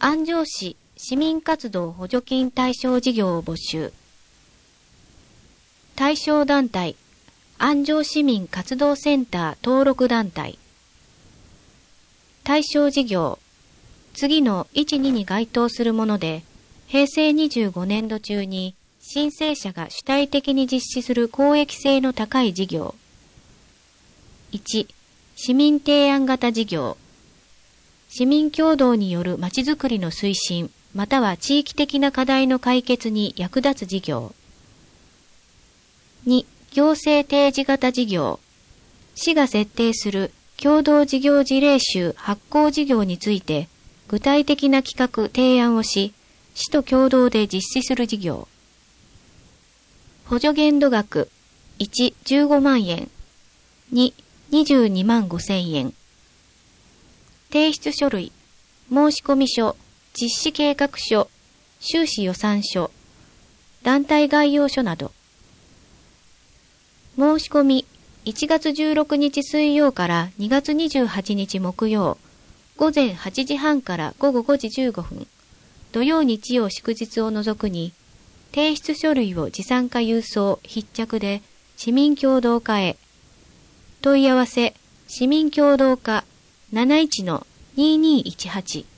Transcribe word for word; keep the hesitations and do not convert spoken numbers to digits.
安城市市民活動補助金対象事業を募集。対象団体、安城市民活動センター登録団体。対象事業、次のいち、にに該当するもので、平成にじゅうごねんど中に申請者が主体的に実施する公益性の高い事業。いち、市民提案型事業。市民協働によるまちづくりの推進、または地域的な課題の解決に役立つ事業。に、行政提示型事業。市が設定する共同事業事例集発行事業について、具体的な企画・提案をし、市と共同で実施する事業。補助限度額、いち、じゅうごまんえん。に、にじゅうにまんごせんえん。提出書類、申込書、実施計画書、収支予算書、団体概要書など。申し込み、いちがつじゅうろくにち水曜からにがつにじゅうはちにち木曜、午前はちじはんから午後ごじじゅうごふん、土曜日曜祝日を除くに、提出書類を持参か郵送、必着で市民協働課へ。問い合わせ、市民協働課 なないちのにーにーいちはち